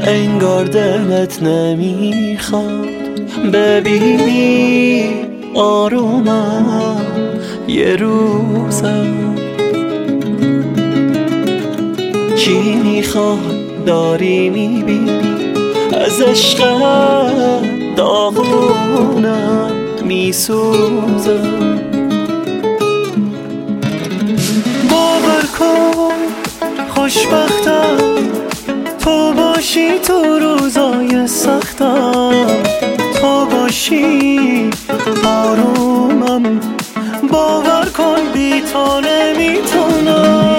انگار دلت نمیخواد ببینی آرومم یه روزم. چی میخواد داری میبینی از عشقت داغونم میسوزم. باور کن خوشبختم تو باشی تو روزای سختم، تو باشی آرومم. باور کن بی تو نمیتونم.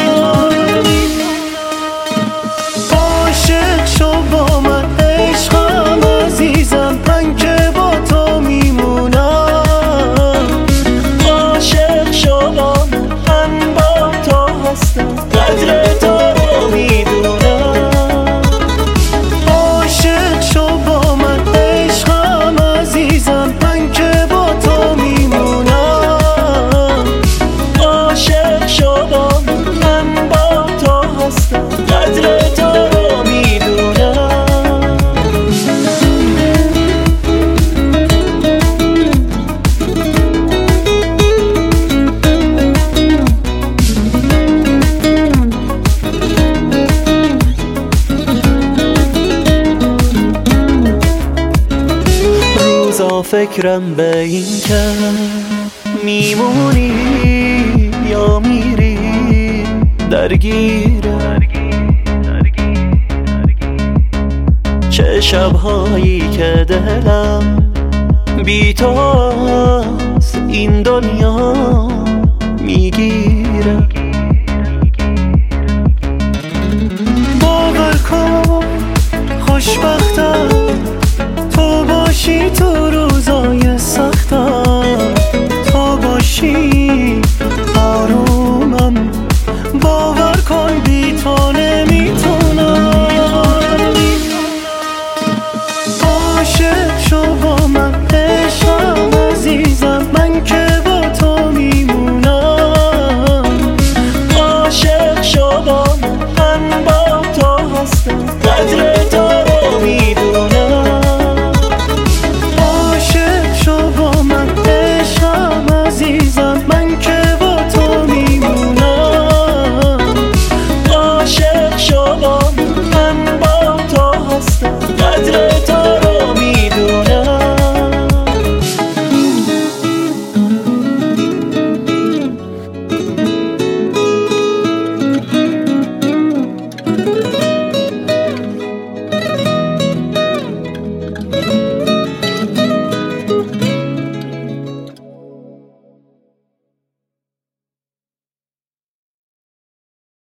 عاشق شو با من عشقم عزیزم، من که با تو میمونم. عاشق شو با من با تو هستم، قدر تو رو میدونم. عاشق شو با من عشقم عزیزم، من که با تو میمونم. عاشق شو با من با تو هستم، قدر تو رو فکرم به این که میمونی یا میری درگیره. چه شبهایی که دلم بی تو از این دنیا میگیره.